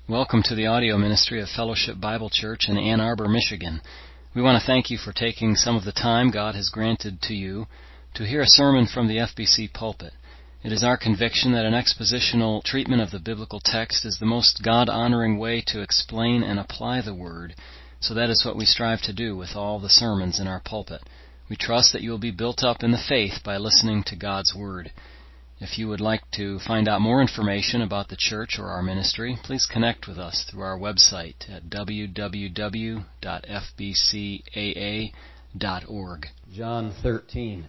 Welcome to the audio ministry of Fellowship Bible Church in Ann Arbor, Michigan. We want to thank you for taking some of the time God has granted to you to hear a sermon from the FBC pulpit. It is our conviction that an expositional treatment of the biblical text is the most God-honoring way to explain and apply the Word, so that is what we strive to do with all the sermons in our pulpit. We trust that you will be built up in the faith by listening to God's Word. If you would like to find out more information about the church or our ministry, please connect with us through our website at www.fbcaa.org. John 13.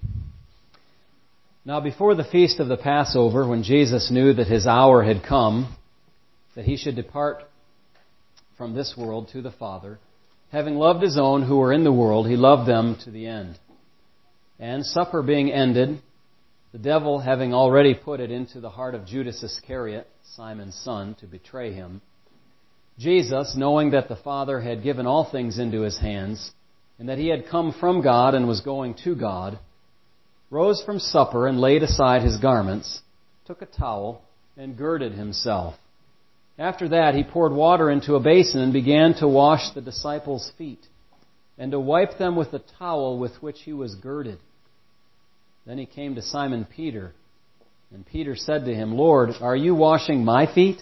Now before the feast of the Passover, when Jesus knew that his hour had come, that he should depart from this world to the Father, having loved his own who were in the world, he loved them to the end. And supper being ended, the devil having already put it into the heart of Judas Iscariot, Simon's son, to betray him, Jesus, knowing that the Father had given all things into his hands, and that he had come from God and was going to God, rose from supper and laid aside his garments, took a towel, and girded himself. After that he poured water into a basin and began to wash the disciples' feet, and to wipe them with the towel with which he was girded. Then he came to Simon Peter, and Peter said to him, Lord, are you washing my feet?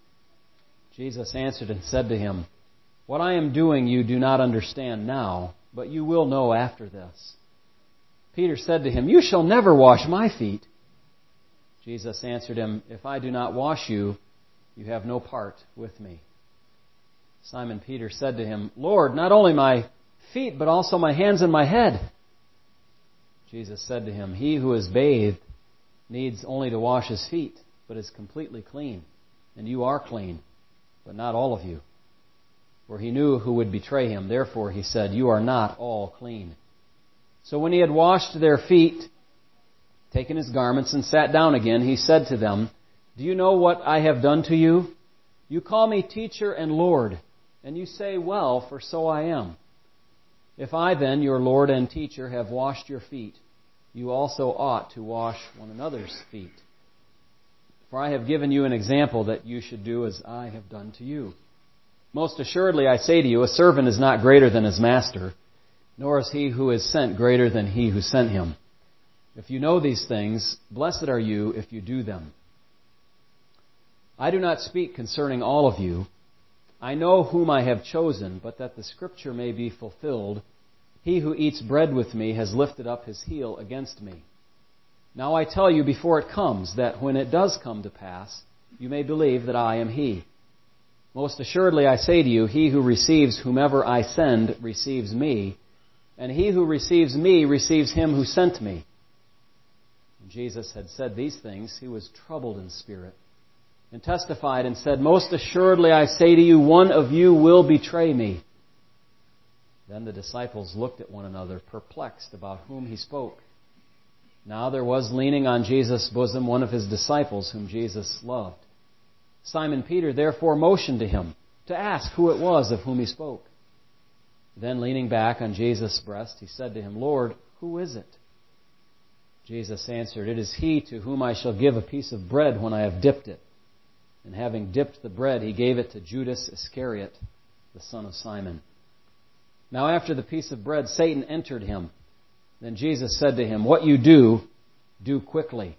Jesus answered and said to him, What I am doing you do not understand now, but you will know after this. Peter said to him, You shall never wash my feet. Jesus answered him, If I do not wash you, you have no part with me. Simon Peter said to him, Lord, not only my feet, but also my hands and my head. Jesus said to him, He who is bathed needs only to wash his feet, but is completely clean. And you are clean, but not all of you. For he knew who would betray him. Therefore he said, You are not all clean. So when he had washed their feet, taken his garments, and sat down again, he said to them, Do you know what I have done to you? You call me teacher and Lord, and you say, Well, for so I am. If I then, your Lord and teacher, have washed your feet, you also ought to wash one another's feet. For I have given you an example that you should do as I have done to you. Most assuredly I say to you, a servant is not greater than his master, nor is he who is sent greater than he who sent him. If you know these things, blessed are you if you do them. I do not speak concerning all of you. I know whom I have chosen, but that the Scripture may be fulfilled, he who eats bread with me has lifted up his heel against me. Now I tell you before it comes, that when it does come to pass, you may believe that I am he. Most assuredly I say to you, he who receives whomever I send receives me, and he who receives me receives him who sent me. When Jesus had said these things, he was troubled in spirit, and testified and said, Most assuredly I say to you, one of you will betray me. Then the disciples looked at one another, perplexed about whom he spoke. Now there was leaning on Jesus' bosom one of his disciples whom Jesus loved. Simon Peter therefore motioned to him to ask who it was of whom he spoke. Then leaning back on Jesus' breast, he said to him, Lord, who is it? Jesus answered, It is he to whom I shall give a piece of bread when I have dipped it. And having dipped the bread, he gave it to Judas Iscariot, the son of Simon. Now after the piece of bread, Satan entered him. Then Jesus said to him, What you do, do quickly.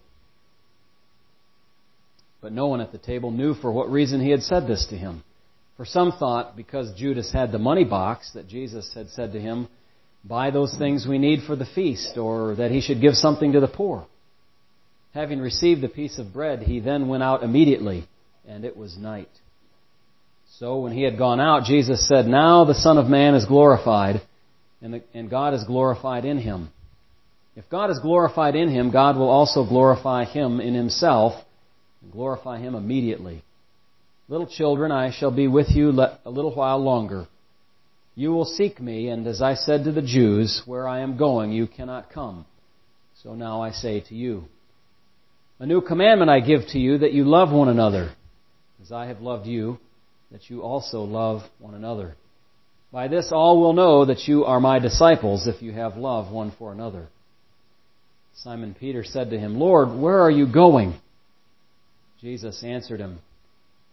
But no one at the table knew for what reason he had said this to him. For some thought, because Judas had the money box, that Jesus had said to him, Buy those things we need for the feast, or that he should give something to the poor. Having received the piece of bread, he then went out immediately, and it was night. So when he had gone out, Jesus said, Now the Son of Man is glorified, and God is glorified in him. If God is glorified in him, God will also glorify him in himself, and glorify him immediately. Little children, I shall be with you a little while longer. You will seek me, and as I said to the Jews, where I am going, you cannot come. So now I say to you, A new commandment I give to you, that you love one another, as I have loved you, that you also love one another. By this all will know that you are my disciples, if you have love one for another. Simon Peter said to him, Lord, where are you going? Jesus answered him,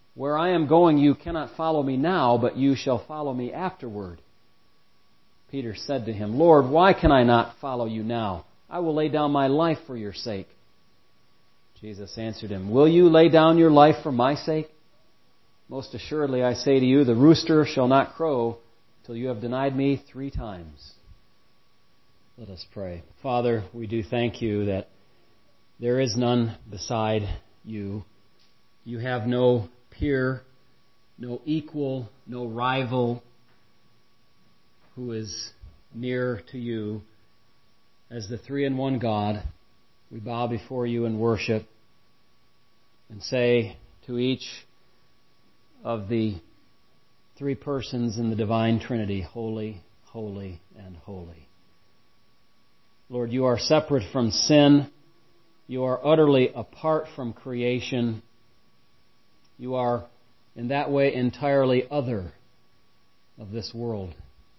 Where I am going, you cannot follow me now, but you shall follow me afterward. Peter said to him, Lord, why can I not follow you now? I will lay down my life for your sake. Jesus answered him, Will you lay down your life for my sake? Most assuredly, I say to you, the rooster shall not crow till you have denied me 3 times. Let us pray. Father, we do thank you that there is none beside you. You have no peer, no equal, no rival who is near to you. As the 3-in-1 God, we bow before you in worship and say to each of the 3 persons in the divine Trinity, holy, holy, and holy. Lord, you are separate from sin. You are utterly apart from creation. You are, in that way, entirely other of this world.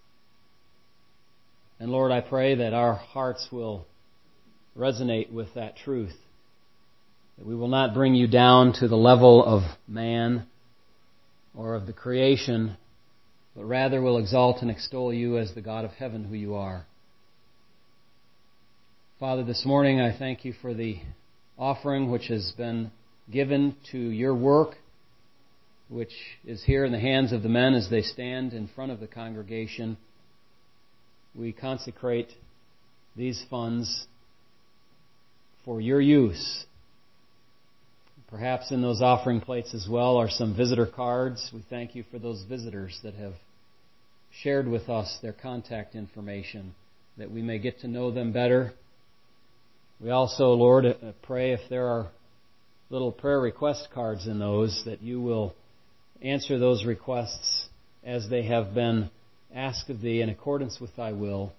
And Lord, I pray that our hearts will resonate with that truth, that we will not bring you down to the level of man or of the creation, but rather will exalt and extol you as the God of heaven who you are. Father, this morning I thank you for the offering which has been given to your work, which is here in the hands of the men as they stand in front of the congregation. We consecrate these funds for your use. Perhaps in those offering plates as well are some visitor cards. We thank you for those visitors that have shared with us their contact information, that we may get to know them better. We also, Lord, pray if there are little prayer request cards in those, that you will answer those requests as they have been asked of thee in accordance with thy will.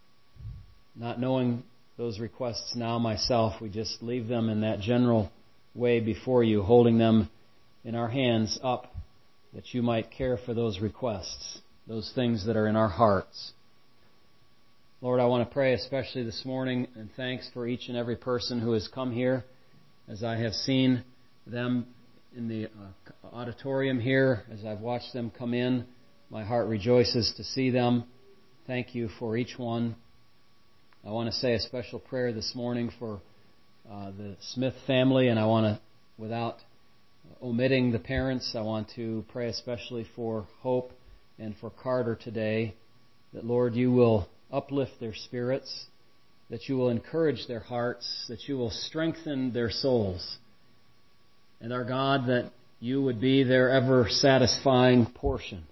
Not knowing those requests now myself, we just leave them in that general way before you, holding them in our hands up, that you might care for those requests, those things that are in our hearts. Lord, I want to pray especially this morning, and thanks for each and every person who has come here. As I have seen them in the auditorium here, as I've watched them come in, my heart rejoices to see them. Thank you for each one. I want to say a special prayer this morning for the Smith family, and I want to, without omitting the parents, I want to pray especially for Hope and for Carter today, that, Lord, you will uplift their spirits, that you will encourage their hearts, that you will strengthen their souls. And our God, that you would be their ever-satisfying portion,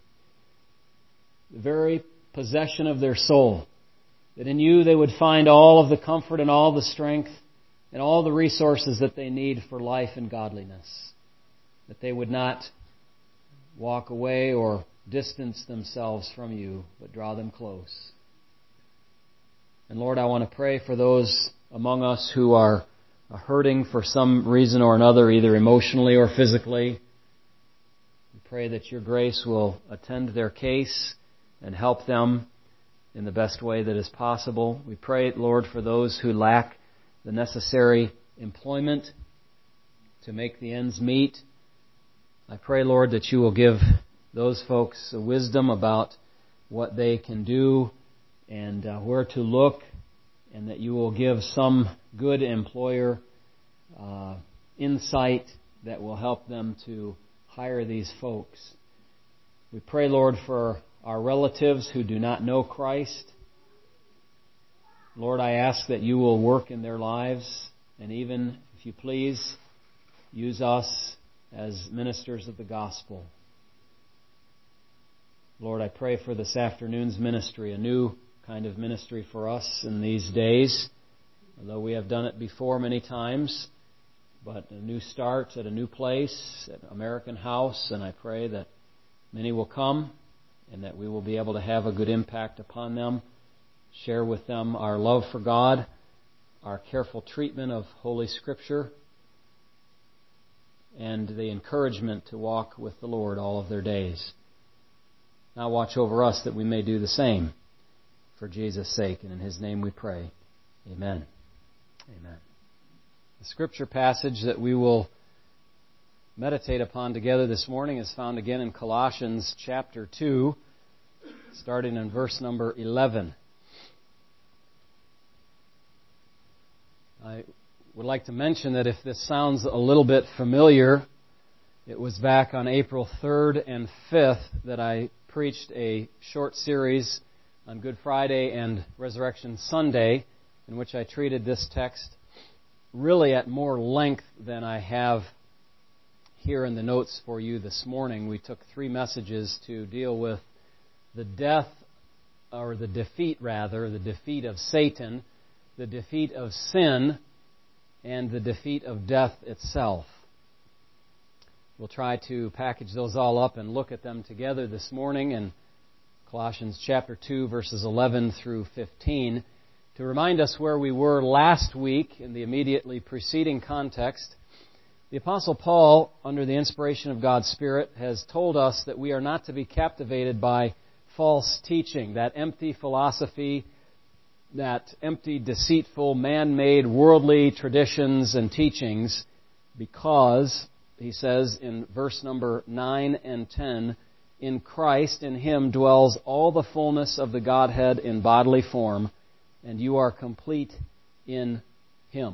the very possession of their soul, that in you they would find all of the comfort and all the strength and all the resources that they need for life and godliness, that they would not walk away or distance themselves from you, but draw them close. And Lord, I want to pray for those among us who are hurting for some reason or another, either emotionally or physically. We pray that your grace will attend their case and help them in the best way that is possible. We pray, Lord, for those who lack the necessary employment to make the ends meet. I pray, Lord, that you will give those folks wisdom about what they can do and where to look, and that you will give some good employer insight that will help them to hire these folks. We pray, Lord, for our relatives who do not know Christ. Lord, I ask that you will work in their lives, and even, if you please, use us as ministers of the gospel. Lord, I pray for this afternoon's ministry, a new kind of ministry for us in these days, although we have done it before many times, but a new start at a new place, at American House, and I pray that many will come and that we will be able to have a good impact upon them, share with them our love for God, our careful treatment of Holy Scripture, and the encouragement to walk with the Lord all of their days. Now watch over us that we may do the same for Jesus' sake, and in His name we pray. Amen. Amen. The Scripture passage that we will meditate upon together this morning is found again in Colossians chapter 2, starting in verse number 11. I would like to mention that if this sounds a little bit familiar, it was back on April 3rd and 5th that I preached a short series on Good Friday and Resurrection Sunday, in which I treated this text really at more length than I have here in the notes for you this morning. We took 3 messages to deal with the defeat of Satan, the defeat of sin, and the defeat of death itself. We'll try to package those all up and look at them together this morning in Colossians chapter 2, verses 11 through 15. To remind us where we were last week in the immediately preceding context, the Apostle Paul, under the inspiration of God's Spirit, has told us that we are not to be captivated by false teaching, that empty philosophy, that empty, deceitful, man-made, worldly traditions and teachings, because, he says in verse number 9 and 10, in Christ, in Him, dwells all the fullness of the Godhead in bodily form, and you are complete in Him.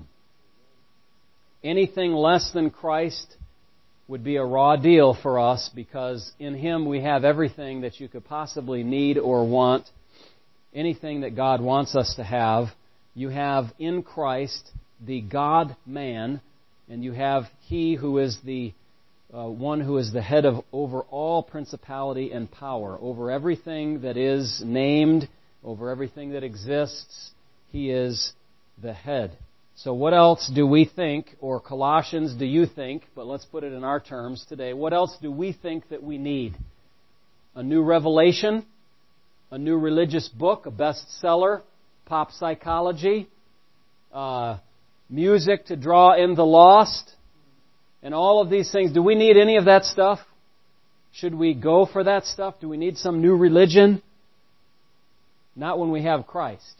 Anything less than Christ would be a raw deal for us, because in Him we have everything that you could possibly need or want. Anything that God wants us to have, you have in Christ the God-man, and you have He who is the one who is the head of over all principality and power, over everything that is named, over everything that exists. He is the head. So what else do we think, or Colossians, do you think, but let's put it in our terms today, what else do we think that we need? A new revelation? A new religious book? A bestseller? Pop psychology? Music to draw in the lost? And all of these things. Do we need any of that stuff? Should we go for that stuff? Do we need some new religion? Not when we have Christ.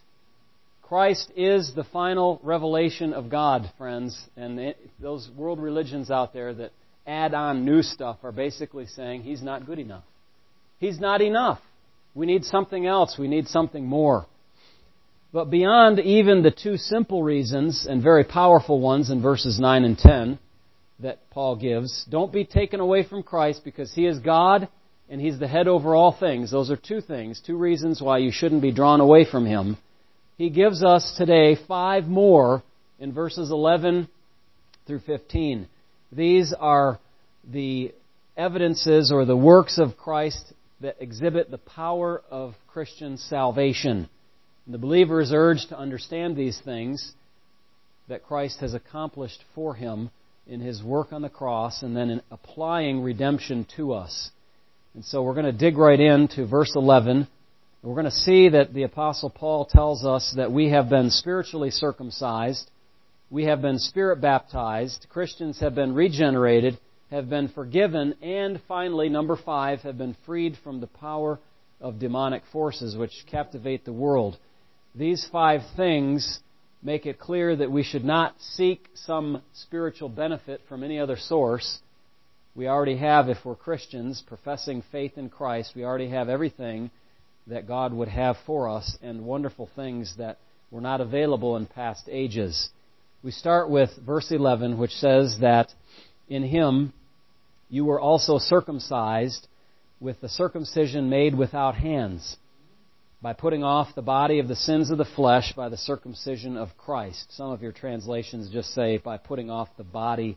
Christ is the final revelation of God, friends. And those world religions out there that add on new stuff are basically saying He's not good enough. He's not enough. We need something else. We need something more. But beyond even the 2 simple reasons, and very powerful ones in verses 9 and 10 that Paul gives, don't be taken away from Christ because He is God and He's the head over all things. Those are 2 things, 2 reasons why you shouldn't be drawn away from Him. He gives us today 5 more in verses 11 through 15. These are the evidences or the works of Christ that exhibit the power of Christian salvation. And the believer is urged to understand these things that Christ has accomplished for him in His work on the cross and then in applying redemption to us. And so we're going to dig right into verse 11. We're going to see that the Apostle Paul tells us that we have been spiritually circumcised, we have been Spirit baptized, Christians have been regenerated, have been forgiven, and finally, number 5, have been freed from the power of demonic forces which captivate the world. These 5 things make it clear that we should not seek some spiritual benefit from any other source. We already have, if we're Christians, professing faith in Christ, we already have everything that God would have for us and wonderful things that were not available in past ages. We start with verse 11, which says that in Him you were also circumcised with the circumcision made without hands, by putting off the body of the sins of the flesh by the circumcision of Christ. Some of your translations just say by putting off the body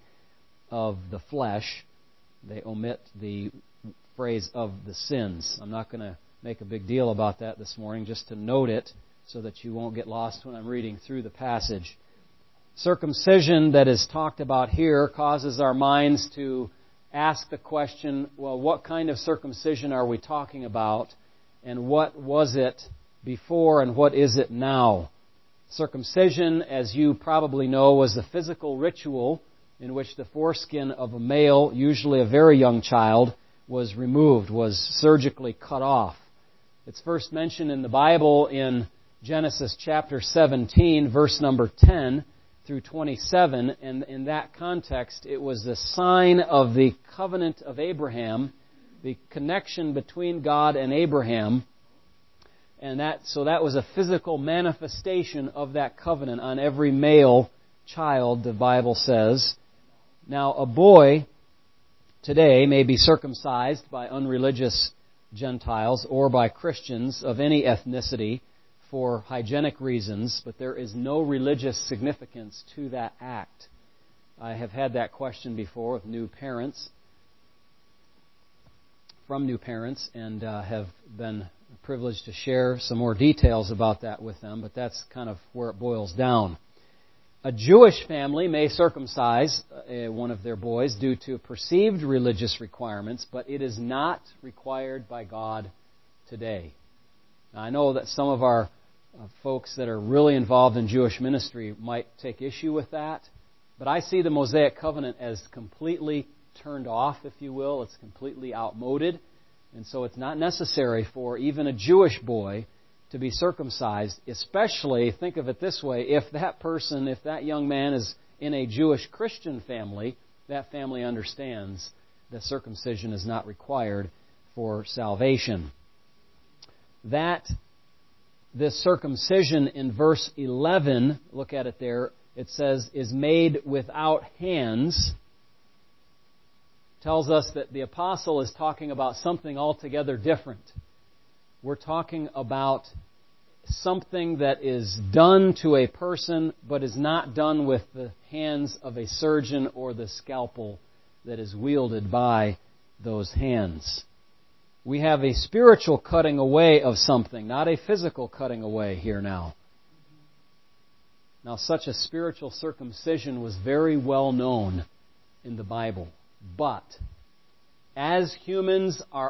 of the flesh. They omit the phrase of the sins. I'm not going to make a big deal about that this morning, just to note it so that you won't get lost when I'm reading through the passage. Circumcision that is talked about here causes our minds to ask the question, well, what kind of circumcision are we talking about? And what was it before and what is it now? Circumcision, as you probably know, was a physical ritual in which the foreskin of a male, usually a very young child, was removed, was surgically cut off. It's first mentioned in the Bible in Genesis chapter 17, verse number 10, through 27, and in that context, it was the sign of the covenant of Abraham, the connection between God and Abraham, and that was a physical manifestation of that covenant on every male child, the Bible says. Now, a boy today may be circumcised by unreligious Gentiles or by Christians of any ethnicity for hygienic reasons, but there is no religious significance to that act. I have had that question before with from new parents, and have been privileged to share some more details about that with them, but that's kind of where it boils down. A Jewish family may circumcise one of their boys due to perceived religious requirements, but it is not required by God today. Now, I know that some of our folks that are really involved in Jewish ministry might take issue with that, but I see the Mosaic Covenant as completely turned off, if you will. It's completely outmoded, and so it's not necessary for even a Jewish boy to be circumcised, especially, think of it this way, if that young man is in a Jewish Christian family, that family understands that circumcision is not required for salvation. This circumcision in verse 11, look at it there, it says, is made without hands, tells us that the apostle is talking about something altogether different. We're talking about something that is done to a person, but is not done with the hands of a surgeon or the scalpel that is wielded by those hands. We have a spiritual cutting away of something, not a physical cutting away here now. Now, such a spiritual circumcision was very well known in the Bible. But, as humans are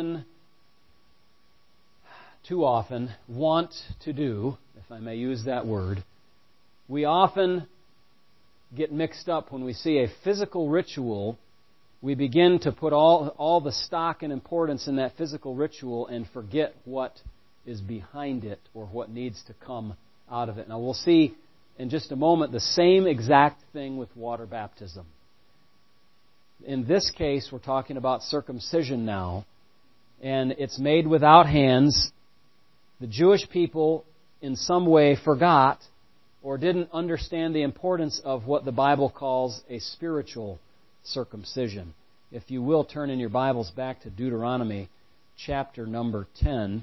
too often want to do, if I may use that word, we often get mixed up when we see a physical ritual. We begin to put all the stock and importance in that physical ritual and forget what is behind it or what needs to come out of it. Now, we'll see in just a moment the same exact thing with water baptism. In this case, we're talking about circumcision now, and it's made without hands. The Jewish people in some way forgot or didn't understand the importance of what the Bible calls a spiritual circumcision. If you will, turn in your Bibles back to Deuteronomy chapter number 10.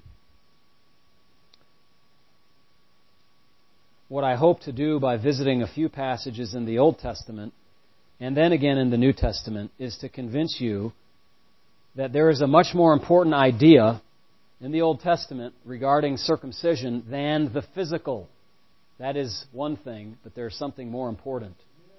What I hope to do by visiting a few passages in the Old Testament and then again in the New Testament is to convince you that there is a much more important idea in the Old Testament regarding circumcision than the physical. That is one thing, but there's something more important.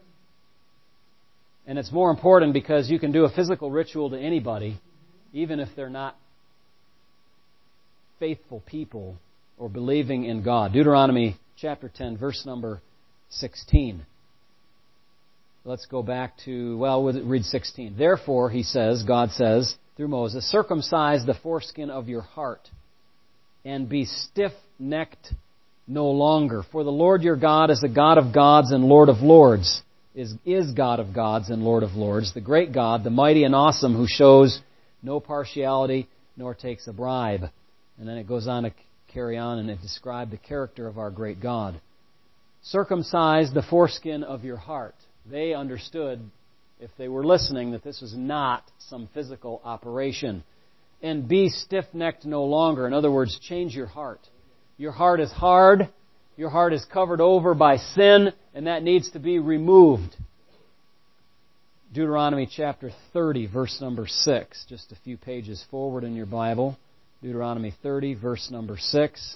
And it's more important because you can do a physical ritual to anybody, even if they're not faithful people or believing in God. Deuteronomy chapter 10, verse number 16. Let's go back to, we'll read 16. Therefore, God says, through Moses, circumcise the foreskin of your heart and be stiff-necked no longer. For the Lord your God is the God of gods and Lord of lords, is God of gods and Lord of lords, the great God, the mighty and awesome, who shows no partiality nor takes a bribe. And then it goes on to carry on and describe the character of our great God. Circumcise the foreskin of your heart. They understood, if they were listening, that this was not some physical operation. And be stiff-necked no longer. In other words, change your heart. Your heart is hard. Your heart is covered over by sin, and that needs to be removed. Deuteronomy chapter 30, verse number 6. Just a few pages forward in your Bible. Deuteronomy 30, verse number 6.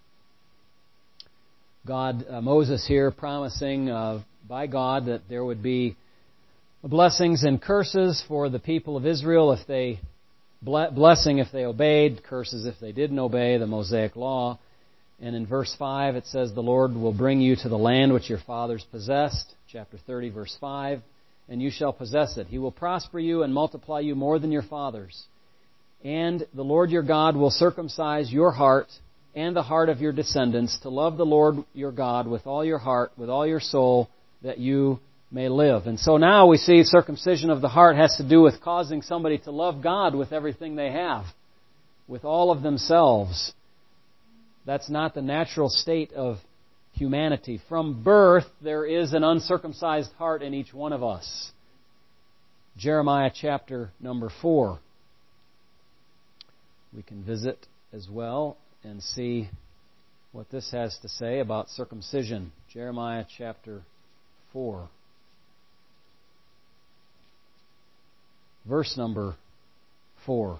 Moses here promising by God that there would be blessings and curses for the people of Israel if they blessing if they obeyed, curses if they didn't obey the Mosaic law. And in verse 5 it says, the Lord will bring you to the land which your fathers possessed, chapter 30, verse 5, and you shall possess it. He will prosper you and multiply you more than your fathers. And the Lord your God will circumcise your heart and the heart of your descendants to love the Lord your God with all your heart, with all your soul, that you may live. And so now we see circumcision of the heart has to do with causing somebody to love God with everything they have, with all of themselves. That's not the natural state of humanity. From birth, there is an uncircumcised heart in each one of us. Jeremiah chapter number 4. We can visit as well and see what this has to say about circumcision. Jeremiah chapter 4. Verse number 4.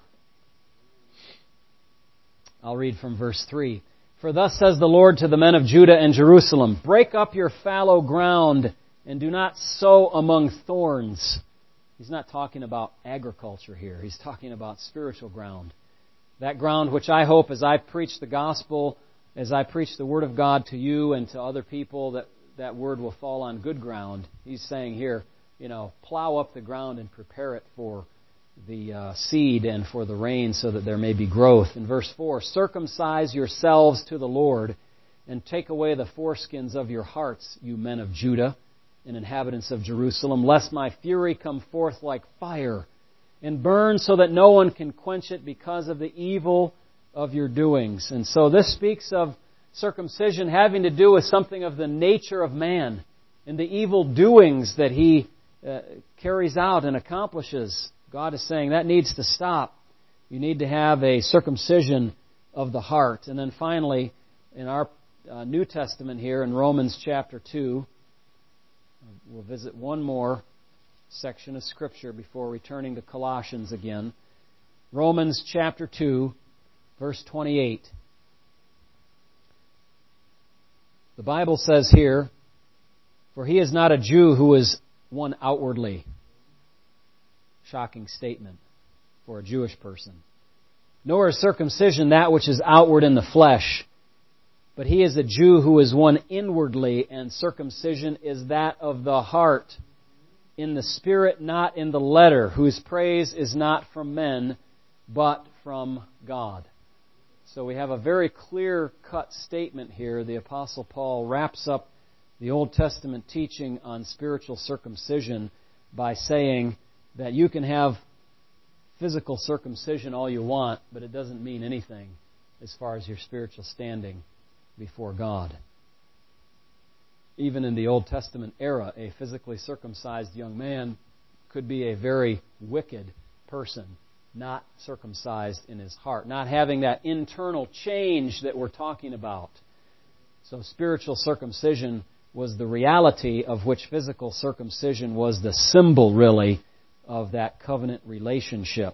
I'll read from verse 3. For thus says the Lord to the men of Judah and Jerusalem, break up your fallow ground and do not sow among thorns. He's not talking about agriculture here. He's talking about spiritual ground. That ground which I hope as I preach the gospel, as I preach the Word of God to you and to other people, that Word will fall on good ground. He's saying here, plow up the ground and prepare it for the seed and for the rain so that there may be growth. In verse 4, circumcise yourselves to the Lord and take away the foreskins of your hearts, you men of Judah and inhabitants of Jerusalem, lest my fury come forth like fire and burn so that no one can quench it because of the evil of your doings. And so this speaks of circumcision having to do with something of the nature of man and the evil doings that he carries out and accomplishes. God is saying that needs to stop. You need to have a circumcision of the heart. And then finally, in our New Testament here in Romans chapter 2, we'll visit one more section of Scripture before returning to Colossians again. Romans chapter 2, verse 28. The Bible says here, for he is not a Jew who is one outwardly. Shocking statement for a Jewish person. Nor is circumcision that which is outward in the flesh, but he is a Jew who is one inwardly, and circumcision is that of the heart, in the spirit, not in the letter, whose praise is not from men, but from God. So we have a very clear-cut statement here. The Apostle Paul wraps up the Old Testament teaching on spiritual circumcision by saying that you can have physical circumcision all you want, but it doesn't mean anything as far as your spiritual standing before God. Even in the Old Testament era, a physically circumcised young man could be a very wicked person, not circumcised in his heart, not having that internal change that we're talking about. So spiritual circumcision was the reality of which physical circumcision was the symbol, really, of that covenant relationship.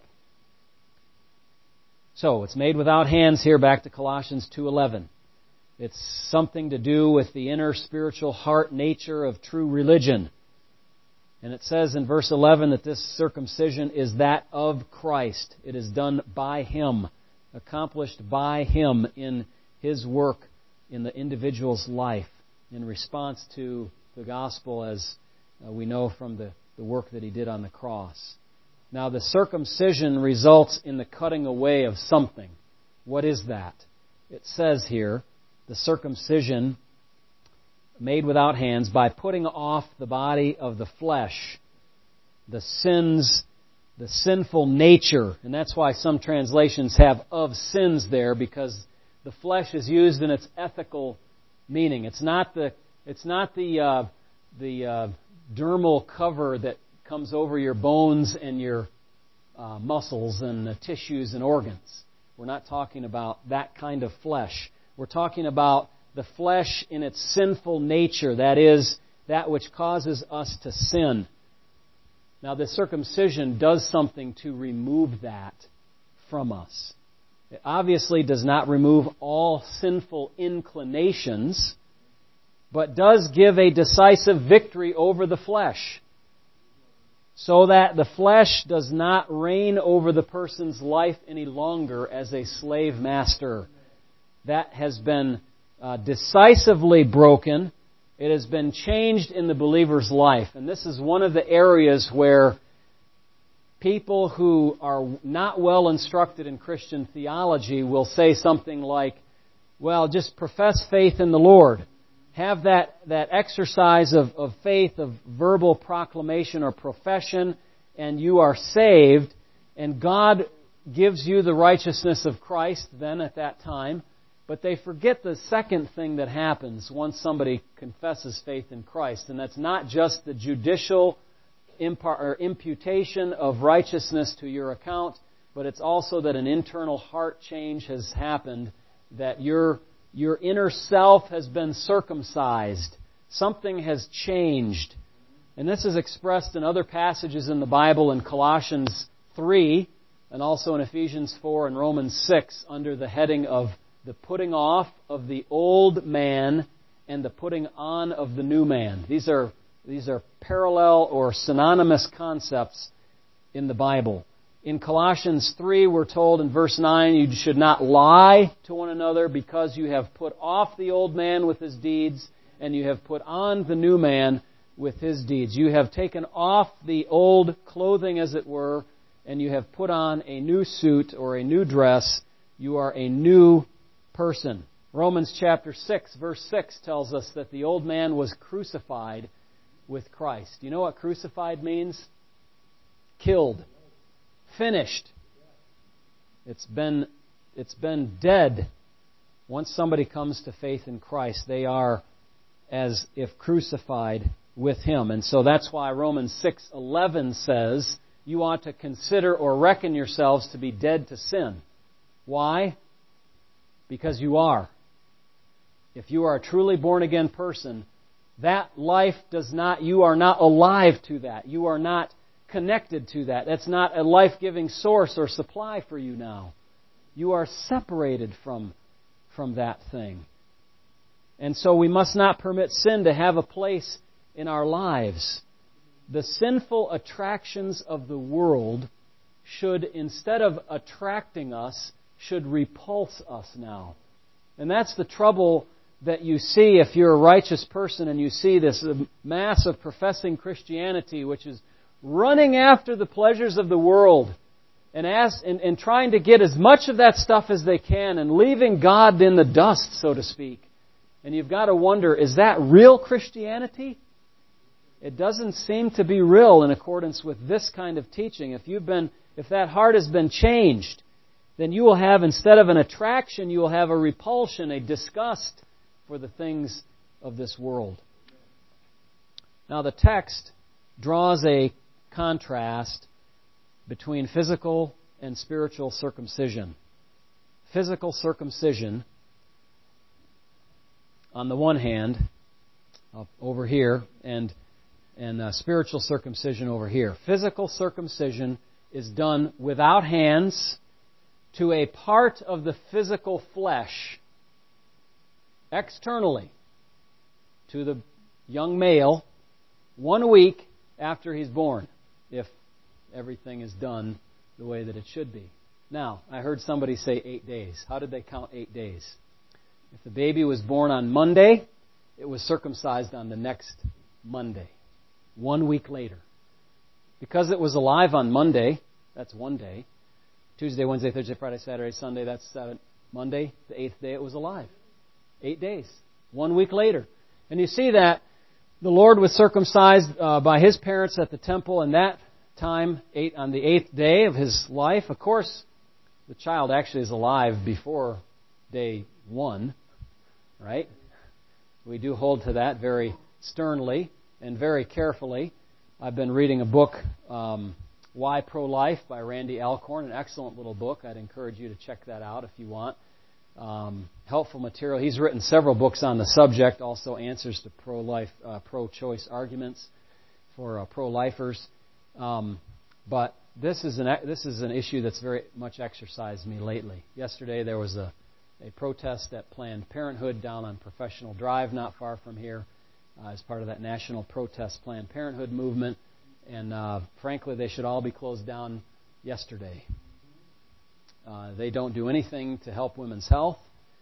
So it's made without hands here, back to Colossians 2:11. It's something to do with the inner spiritual heart nature of true religion. And it says in verse 11 that this circumcision is that of Christ. It is done by Him, accomplished by Him in His work in the individual's life in response to the gospel, as we know from the work that He did on the cross. Now, the circumcision results in the cutting away of something. What is that? It says here, the circumcision made without hands by putting off the body of the flesh, the sins, the sinful nature. And that's why some translations have of sins there, because the flesh is used in its ethical meaning. It's not the dermal cover that comes over your bones and your muscles and the tissues and organs. We're not talking about that kind of flesh. We're talking about the flesh in its sinful nature, that is, that which causes us to sin. Now, the circumcision does something to remove that from us. It obviously does not remove all sinful inclinations, but does give a decisive victory over the flesh, so that the flesh does not reign over the person's life any longer as a slave master. That has been decisively broken. It has been changed in the believer's life. And this is one of the areas where people who are not well instructed in Christian theology will say something like, well, just profess faith in the Lord. have that exercise of faith, of verbal proclamation or profession, and you are saved, and God gives you the righteousness of Christ then at that time. But they forget the second thing that happens once somebody confesses faith in Christ, and that's not just the judicial imputation of righteousness to your account, but it's also that an internal heart change has happened, that your inner self has been circumcised. Something has changed. And this is expressed in other passages in the Bible, in Colossians 3, and also in Ephesians 4 and Romans 6, under the heading of the putting off of the old man and the putting on of the new man. These are parallel or synonymous concepts in the Bible. In Colossians 3, we're told in verse 9, you should not lie to one another because you have put off the old man with his deeds and you have put on the new man with his deeds. You have taken off the old clothing, as it were, and you have put on a new suit or a new dress. You are a new person. Romans chapter 6, verse 6 tells us that the old man was crucified with Christ. You know what crucified means? Killed. Finished. It's been dead. Once somebody comes to faith in Christ, they are as if crucified with Him. And so that's why Romans 6:11 says, you ought to consider or reckon yourselves to be dead to sin. Why? Because you are. If you are a truly born-again person, that life you are not alive to that. You are not connected to that. That's not a life-giving source or supply for you now. You are separated from that thing. And so we must not permit sin to have a place in our lives. The sinful attractions of the world should, instead of attracting us, should repulse us now. And that's the trouble that you see if you're a righteous person and you see this mass of professing Christianity, which is running after the pleasures of the world and trying to get as much of that stuff as they can and leaving God in the dust, so to speak. And you've got to wonder, is that real Christianity? It doesn't seem to be real in accordance with this kind of teaching. If that heart has been changed, then you will have, instead of an attraction, you will have a repulsion, a disgust for the things of this world. Now the text draws a contrast between physical and spiritual circumcision. Physical circumcision, on the one hand, over here, and spiritual circumcision over here. Physical circumcision is done without hands to a part of the physical flesh, externally, to the young male, 1 week after he's born, if everything is done the way that it should be. Now, I heard somebody say 8 days. How did they count 8 days? If the baby was born on Monday, it was circumcised on the next Monday, 1 week later. Because it was alive on Monday, that's 1 day. Tuesday, Wednesday, Thursday, Friday, Saturday, Sunday, that's 7. Monday, the 8th day, it was alive. 8 days, 1 week later. And you see that the Lord was circumcised by His parents at the temple, and that time, on the 8th day of His life. Of course, the child actually is alive before day 1, right? We do hold to that very sternly and very carefully. I've been reading a book, Why Pro-Life by Randy Alcorn, an excellent little book. I'd encourage you to check that out if you want. Helpful material. He's written several books on the subject, also answers to pro-life, pro-choice arguments for pro-lifers. But this is an issue that's very much exercised me lately. Yesterday there was a protest at Planned Parenthood down on Professional Drive, not far from here, as part of that national protest Planned Parenthood movement. And frankly, they should all be closed down yesterday. They don't do anything to help women's health.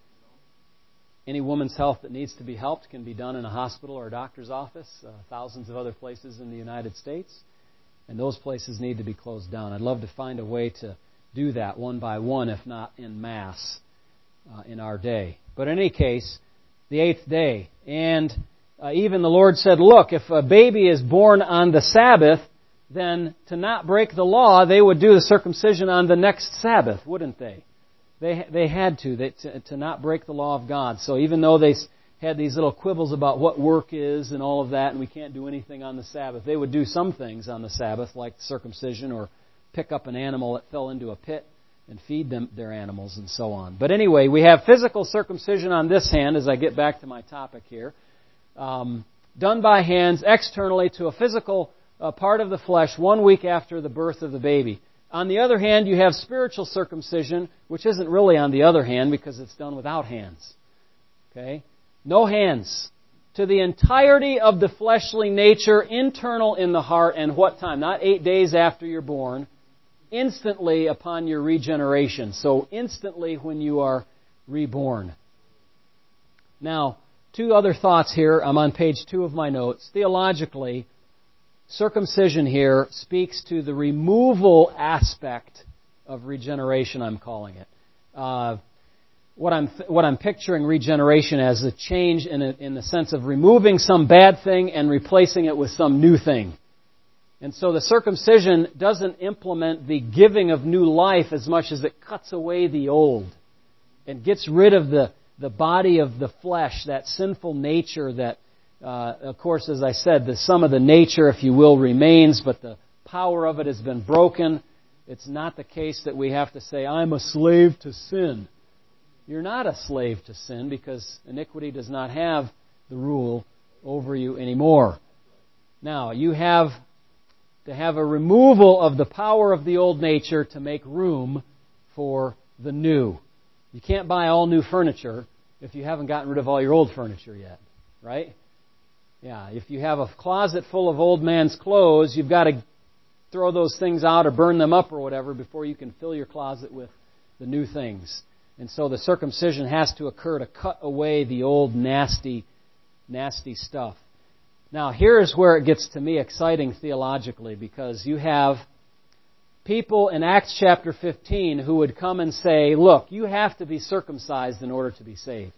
Any woman's health that needs to be helped can be done in a hospital or a doctor's office, thousands of other places in the United States. And those places need to be closed down. I'd love to find a way to do that one by one, if not en masse, in our day. But in any case, the 8th day. And even the Lord said, look, if a baby is born on the Sabbath, then to not break the law, they would do the circumcision on the next Sabbath, wouldn't they? They had to not break the law of God. So even though they had these little quibbles about what work is and all of that, and we can't do anything on the Sabbath, they would do some things on the Sabbath, like circumcision or pick up an animal that fell into a pit and feed them their animals and so on. But anyway, we have physical circumcision on this hand, as I get back to my topic here, done by hands externally to a physical part of the flesh 1 week after the birth of the baby. On the other hand, you have spiritual circumcision, which isn't really on the other hand because it's done without hands. Okay? No hands. To the entirety of the fleshly nature, internal in the heart, and what time? Not 8 days after you're born. Instantly upon your regeneration. So instantly when you are reborn. Now, 2 other thoughts here. I'm on page 2 of my notes. Theologically, circumcision here speaks to the removal aspect of regeneration, I'm calling it. What I'm picturing regeneration as a change in the sense of removing some bad thing and replacing it with some new thing. And so the circumcision doesn't implement the giving of new life as much as it cuts away the old and gets rid of the body of the flesh, that sinful nature that, of course, as I said, some of the nature, if you will, remains, but the power of it has been broken. It's not the case that we have to say, I'm a slave to sin. You're not a slave to sin because iniquity does not have the rule over you anymore. Now, you have to have a removal of the power of the old nature to make room for the new. You can't buy all new furniture if you haven't gotten rid of all your old furniture yet, right? Yeah, if you have a closet full of old man's clothes, you've got to throw those things out or burn them up or whatever before you can fill your closet with the new things. And so the circumcision has to occur to cut away the old nasty stuff. Now, here's where it gets to me exciting theologically, because you have people in Acts chapter 15 who would come and say, look, you have to be circumcised in order to be saved.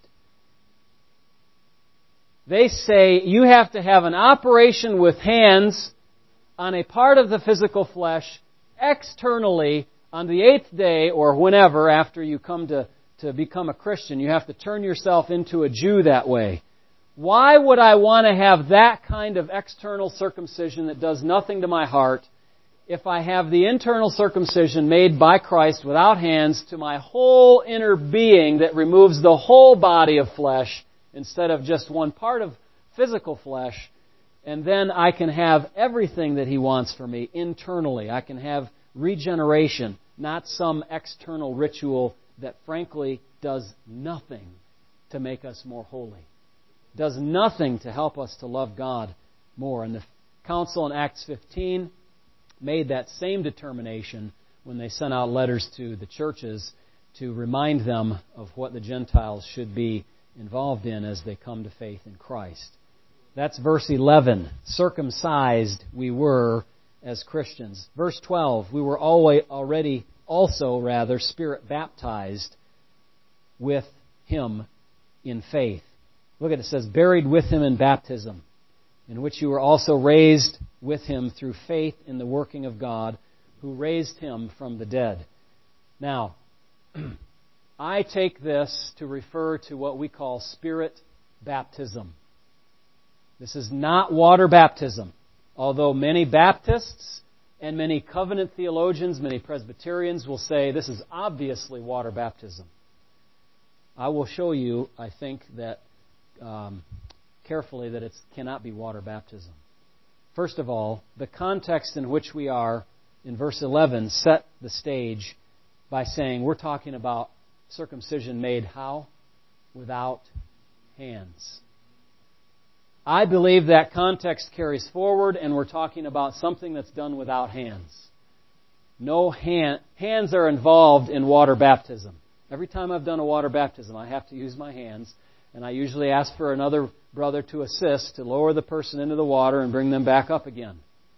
They say you have to have an operation with hands on a part of the physical flesh externally on the 8th day or whenever after you come to become a Christian. You have to turn yourself into a Jew that way. Why would I want to have that kind of external circumcision that does nothing to my heart if I have the internal circumcision made by Christ without hands to my whole inner being that removes the whole body of flesh instead of just one part of physical flesh, and then I can have everything that He wants for me internally. I can have regeneration, not some external ritual that frankly does nothing to make us more holy. Does nothing to help us to love God more. And the council in Acts 15 made that same determination when they sent out letters to the churches to remind them of what the Gentiles should be involved in as they come to faith in Christ. That's verse 11. Circumcised we were as Christians. Verse 12. We were already also Spirit baptized with Him in faith. Look at it, it says, buried with Him in baptism, in which you were also raised with Him through faith in the working of God, who raised Him from the dead. Now, I take this to refer to what we call Spirit baptism. This is not water baptism, although many Baptists and many covenant theologians, many Presbyterians will say this is obviously water baptism. I will show you, I think, that carefully that it cannot be water baptism. First of all, the context in which we are in verse 11 set the stage by saying we're talking about circumcision made how? Without hands. I believe that context carries forward and we're talking about something that's done without hands. No hands are involved in water baptism. Every time I've done a water baptism, I have to use my hands. And I usually ask for another brother to assist, to lower the person into the water and bring them back up again.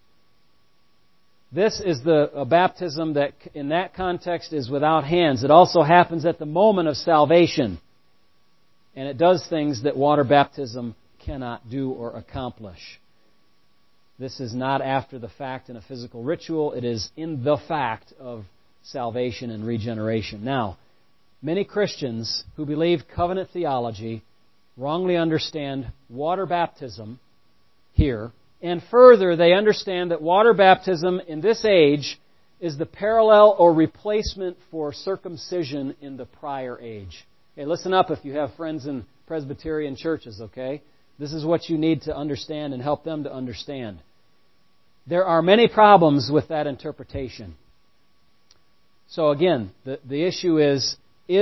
This is a baptism that, in that context, is without hands. It also happens at the moment of salvation. and it does things that water baptism cannot do or accomplish. This is not after the fact in a physical ritual. It is in the fact of salvation and regeneration. Now, many Christians who believe covenant theology wrongly understand water baptism here. And further, they understand that water baptism in this age is the parallel or replacement for circumcision in the prior age. Okay, listen up if you have friends in Presbyterian churches, okay? This is what you need to understand and help them to understand. There are many problems with that interpretation. So again, the issue is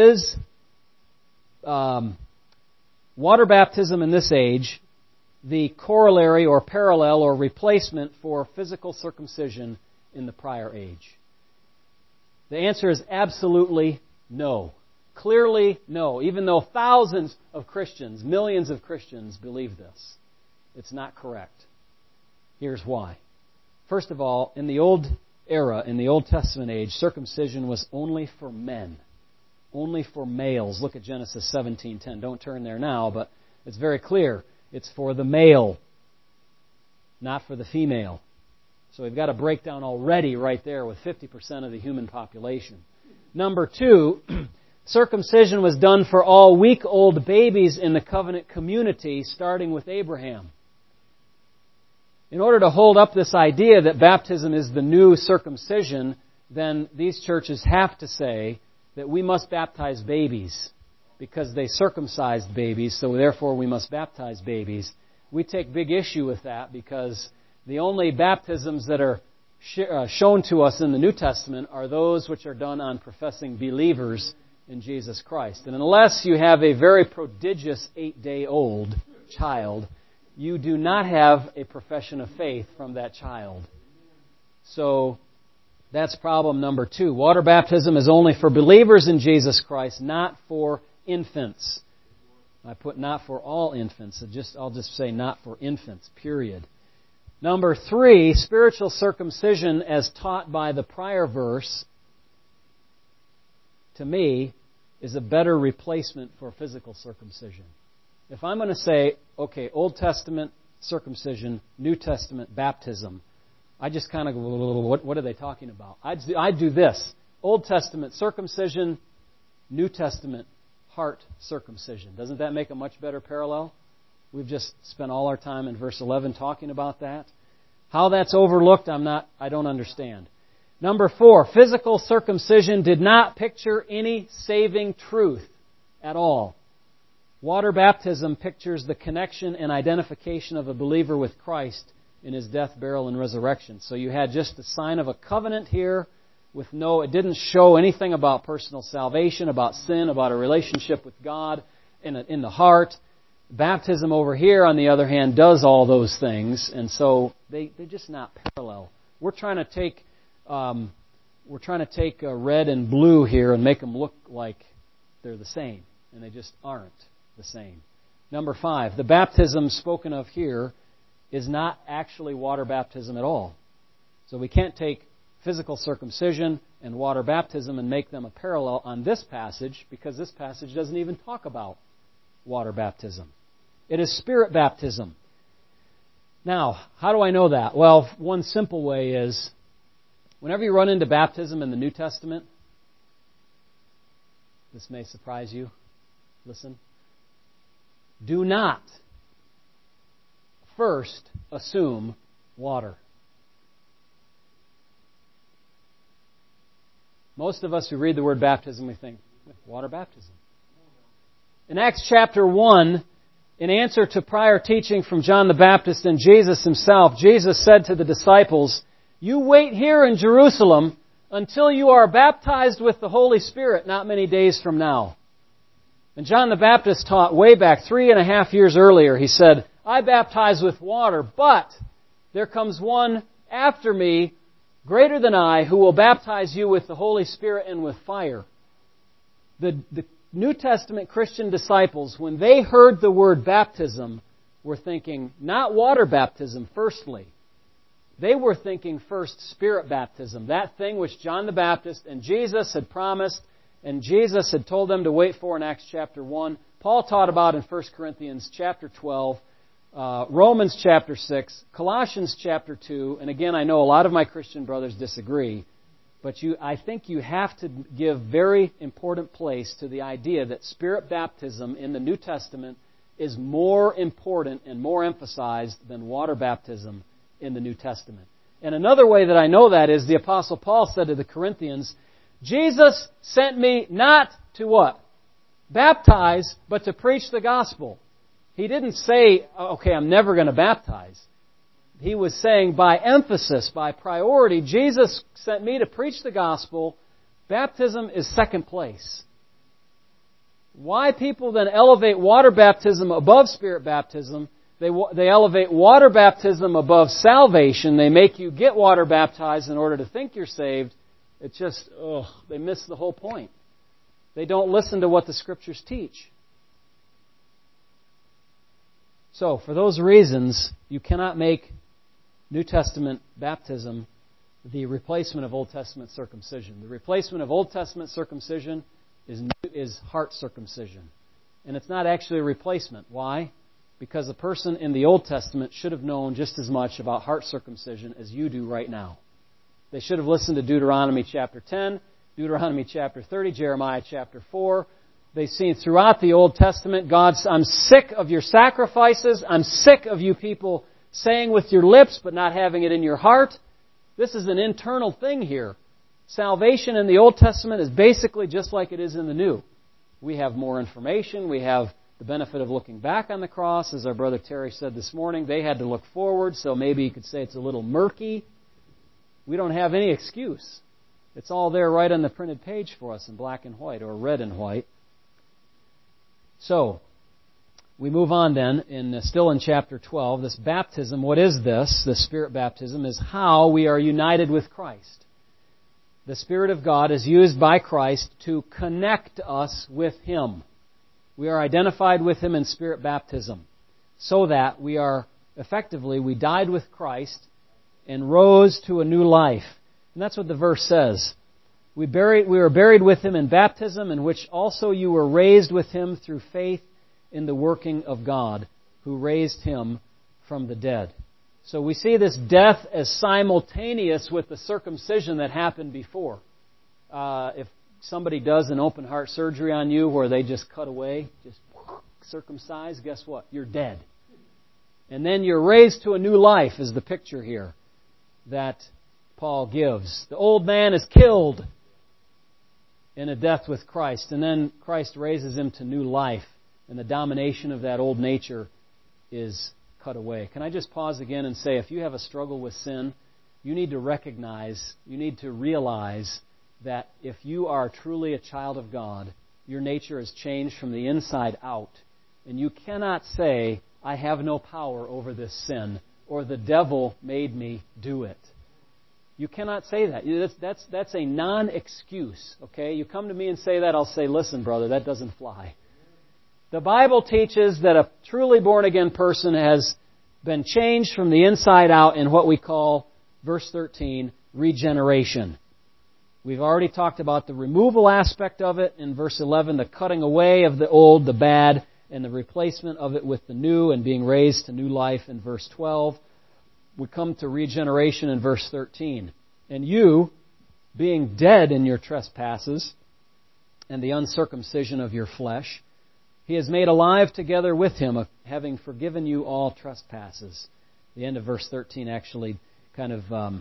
water baptism in this age the corollary or parallel or replacement for physical circumcision in the prior age? The answer is absolutely no. Clearly no. Even though thousands of Christians, millions of Christians believe this. It's not correct. Here's why. First of all, in the Old era, in the Old Testament age, circumcision was only for men. Only for males. Look at Genesis 17:10. Don't turn there now, but it's very clear. It's for the male, not for the female. So we've got a breakdown already right there with 50% of the human population. Number two, circumcision was done for all week-old babies in the covenant community, starting with Abraham. In order to hold up this idea that baptism is the new circumcision, then these churches have to say that we must baptize babies because they circumcised babies, so therefore we must baptize babies. We take big issue with that because the only baptisms that are shown to us in the New Testament are those which are done on professing believers in Jesus Christ. And unless you have a very prodigious 8-day-old child, you do not have a profession of faith from that child. So that's problem number two. Water baptism is only for believers in Jesus Christ, not for infants. I put not for all infants. I'll just say not for infants, period. Number three, spiritual circumcision as taught by the prior verse, to me, is a better replacement for physical circumcision. If I'm going to say, okay, Old Testament circumcision, New Testament baptism, I just kind of go, what are they talking about? I'd do this. Old Testament circumcision, New Testament heart circumcision. Doesn't that make a much better parallel? We've just spent all our time in verse 11 talking about that. How that's overlooked, I don't understand. Number four, physical circumcision did not picture any saving truth at all. Water baptism pictures the connection and identification of a believer with Christ in His death, burial, and resurrection. So you had just the sign of a covenant here with it didn't show anything about personal salvation, about sin, about a relationship with God in the heart. Baptism over here, on the other hand, does all those things, and so they're just not parallel. We're trying to take red and blue here and make them look like they're the same, and they just aren't the same. Number five, the baptism spoken of here is not actually water baptism at all. So we can't take physical circumcision and water baptism and make them a parallel on this passage because this passage doesn't even talk about water baptism. It is spirit baptism. Now, how do I know that? Well, one simple way is whenever you run into baptism in the New Testament, this may surprise you. Listen. Do not first assume water. Most of us who read the word baptism, we think, water baptism. In Acts chapter 1, in answer to prior teaching from John the Baptist and Jesus Himself, Jesus said to the disciples, "You wait here in Jerusalem until you are baptized with the Holy Spirit not many days from now." And John the Baptist taught way back 3.5 years earlier. He said, "I baptize with water, but there comes one after me, greater than I, who will baptize you with the Holy Spirit and with fire." The New Testament Christian disciples, when they heard the word baptism, were thinking not water baptism, firstly. They were thinking first spirit baptism, that thing which John the Baptist and Jesus had promised, and Jesus had told them to wait for in Acts chapter 1, Paul taught about in 1 Corinthians chapter 12, Romans chapter 6, Colossians chapter 2, and again, I know a lot of my Christian brothers disagree, but I think you have to give very important place to the idea that Spirit baptism in the New Testament is more important and more emphasized than water baptism in the New Testament. And another way that I know that is the Apostle Paul said to the Corinthians, Jesus sent me not to what? Baptize, but to preach the gospel. He didn't say, okay, I'm never going to baptize. He was saying by emphasis, by priority, Jesus sent me to preach the gospel. Baptism is second place. Why people then elevate water baptism above Spirit baptism? They elevate water baptism above salvation. They make you get water baptized in order to think you're saved. It's just, they miss the whole point. They don't listen to what the Scriptures teach. So, for those reasons, you cannot make New Testament baptism the replacement of Old Testament circumcision. The replacement of Old Testament circumcision is heart circumcision. And it's not actually a replacement. Why? Because a person in the Old Testament should have known just as much about heart circumcision as you do right now. They should have listened to Deuteronomy chapter 10, Deuteronomy chapter 30, Jeremiah chapter 4. They've seen throughout the Old Testament, I'm sick of your sacrifices. I'm sick of you people saying with your lips but not having it in your heart. This is an internal thing here. Salvation in the Old Testament is basically just like it is in the New. We have more information. We have the benefit of looking back on the cross. As our brother Terry said this morning, they had to look forward, so maybe you could say it's a little murky. We don't have any excuse. It's all there right on the printed page for us in black and white or red and white. So, we move on then, still in chapter 12. This baptism, what is this? The Spirit baptism is how we are united with Christ. The Spirit of God is used by Christ to connect us with Him. We are identified with Him in Spirit baptism so that we died with Christ and rose to a new life. And that's what the verse says. We were buried with Him in baptism, in which also you were raised with Him through faith in the working of God, who raised Him from the dead. So we see this death as simultaneous with the circumcision that happened before. If somebody does an open heart surgery on you where they just cut away, just circumcise, guess what? You're dead. And then you're raised to a new life, is the picture here that Paul gives. The old man is killed in a death with Christ, and then Christ raises him to new life, and the domination of that old nature is cut away. Can I just pause again and say, if you have a struggle with sin, you need to realize that if you are truly a child of God, your nature has changed from the inside out, and you cannot say, I have no power over this sin, or the devil made me do it. You cannot say that. That's a non-excuse. Okay? You come to me and say that, I'll say, listen, brother, that doesn't fly. The Bible teaches that a truly born-again person has been changed from the inside out in what we call, verse 13, regeneration. We've already talked about the removal aspect of it in verse 11, the cutting away of the old, the bad, and the replacement of it with the new and being raised to new life in verse 12. We come to regeneration in verse 13. And you, being dead in your trespasses and the uncircumcision of your flesh, He has made alive together with Him, having forgiven you all trespasses. The end of verse 13 actually kind of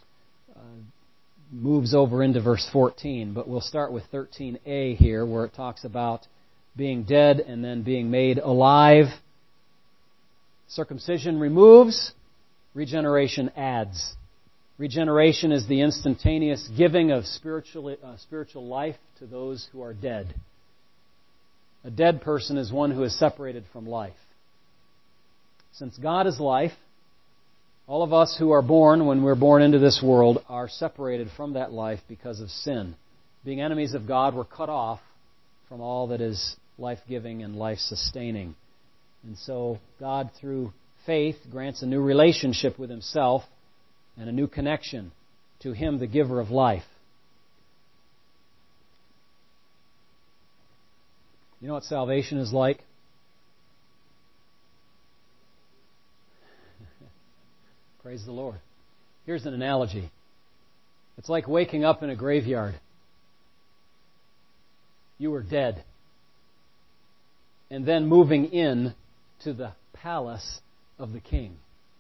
moves over into verse 14, but we'll start with 13a here, where it talks about being dead and then being made alive. Circumcision removes, regeneration adds. Regeneration is the instantaneous giving of spiritual life to those who are dead. A dead person is one who is separated from life. Since God is life, all of us who are born, when we're born into this world, are separated from that life because of sin. Being enemies of God, we're cut off from all that is life-giving and life-sustaining. And so God, through faith, grants a new relationship with Himself and a new connection to Him, the giver of life. You know what salvation is like? Praise the Lord. Here's an analogy. It's like waking up in a graveyard. You were dead. And then moving in to the palace of the King.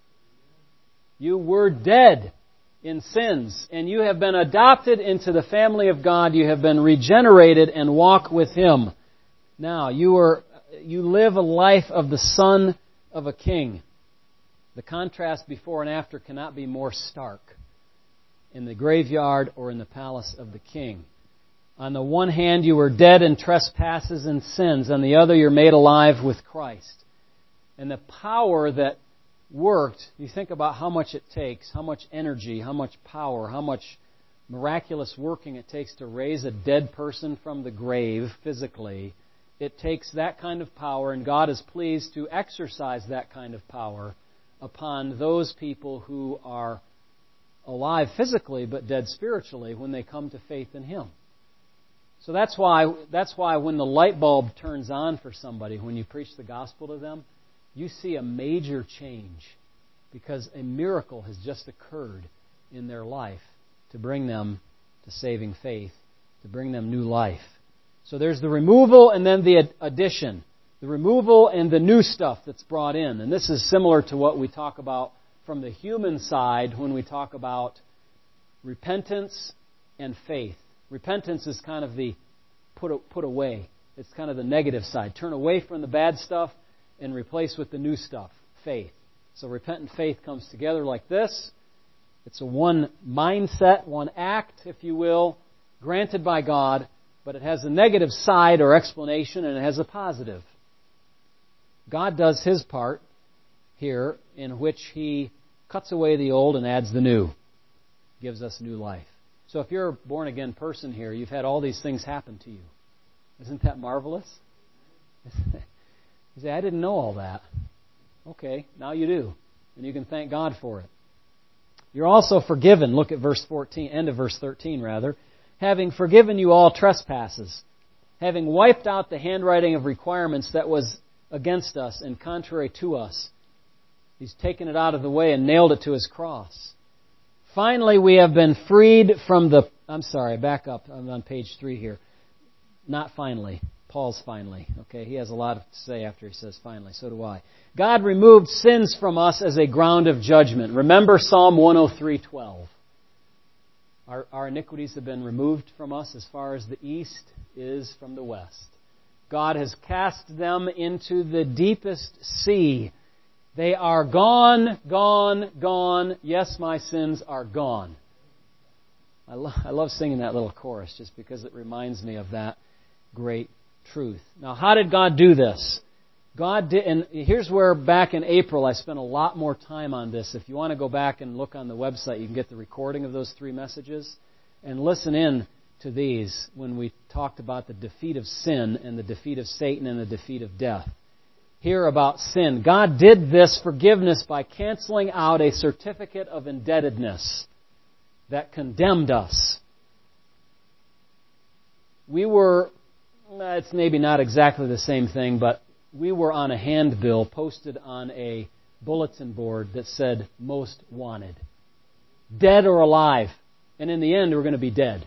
You were dead in sins, and you have been adopted into the family of God. You have been regenerated and walk with Him. Now, you live a life of the son of a king. The contrast before and after cannot be more stark in the graveyard or in the palace of the king. On the one hand, you were dead in trespasses and sins. On the other, you're made alive with Christ. And the power that worked, you think about how much it takes, how much energy, how much power, how much miraculous working it takes to raise a dead person from the grave physically. It takes that kind of power, and God is pleased to exercise that kind of power upon those people who are alive physically but dead spiritually when they come to faith in Him. So that's why when the light bulb turns on for somebody, when you preach the gospel to them, you see a major change because a miracle has just occurred in their life to bring them to saving faith, to bring them new life. So there's the removal and then the addition. The removal and the new stuff that's brought in. And this is similar to what we talk about from the human side when we talk about repentance and faith. Repentance is kind of the put away. It's kind of the negative side. Turn away from the bad stuff and replace with the new stuff, faith. So repentant faith comes together like this. It's a one mindset, one act, if you will, granted by God, but it has a negative side or explanation and it has a positive. God does His part here in which He cuts away the old and adds the new, gives us new life. So if you're a born-again person here, you've had all these things happen to you. Isn't that marvelous? You say, I didn't know all that. Okay, now you do. And you can thank God for it. You're also forgiven. Look at verse 14, end of verse 13 rather. Having forgiven you all trespasses, having wiped out the handwriting of requirements that was against us and contrary to us. He's taken it out of the way and nailed it to His cross. Finally, we have been freed from the... I'm sorry, back up. I'm on page 3 here. Not finally. Paul's finally. Okay, he has a lot to say after he says finally. So do I. God removed sins from us as a ground of judgment. Remember Psalm 103:12. Our iniquities have been removed from us as far as the east is from the west. God has cast them into the deepest sea. They are gone, gone, gone. Yes, my sins are gone. I love singing that little chorus just because it reminds me of that great truth. Now, how did God do this? God did, and here's where back in April I spent a lot more time on this. If you want to go back and look on the website, you can get the recording of those 3 messages and listen in to these when we talked about the defeat of sin and the defeat of Satan and the defeat of death. Here about sin. God did this forgiveness by canceling out a certificate of indebtedness that condemned us. We were, it's maybe not exactly the same thing, but we were on a handbill posted on a bulletin board that said most wanted. Dead or alive. And in the end, we're going to be dead.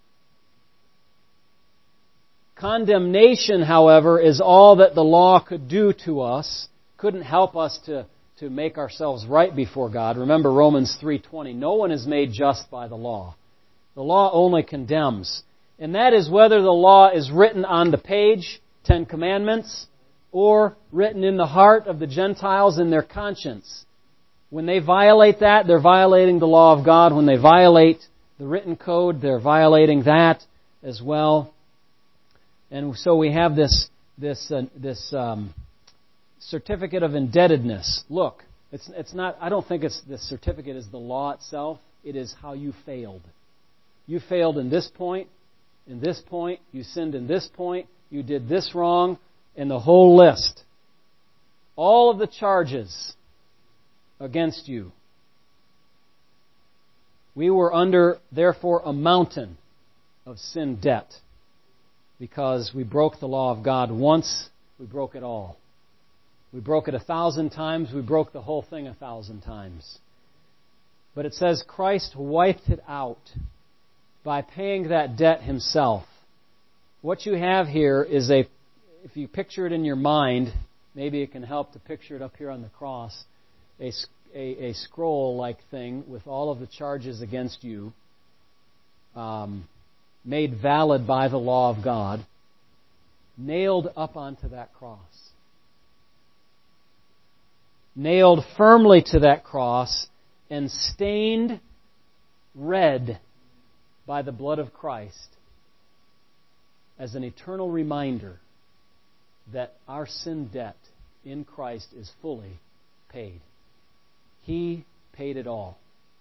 Condemnation, however, is all that the law could do to us. Couldn't help us to make ourselves right before God. Remember Romans 3:20. No one is made just by the law. The law only condemns. And that is whether the law is written on the page, 10 Commandments, or written in the heart of the Gentiles in their conscience. When they violate that, they're violating the law of God. When they violate the written code, they're violating that as well. And so we have this certificate of indebtedness. Look, it's not. I don't think it's the certificate is the law itself. It is how you failed. You failed in this point, in this point. You sinned in this point. You did this wrong, and the whole list. All of the charges against you. We were under, therefore, a mountain of sin debt. because we broke the law of God once, we broke it all. We broke it 1,000 times, we broke the whole thing 1,000 times. But it says Christ wiped it out by paying that debt Himself. What you have here is if you picture it in your mind, maybe it can help to picture it up here on the cross, a scroll-like thing with all of the charges against you, made valid by the law of God, nailed up onto that cross. Nailed firmly to that cross and stained red by the blood of Christ as an eternal reminder that our sin debt in Christ is fully paid. He paid it all.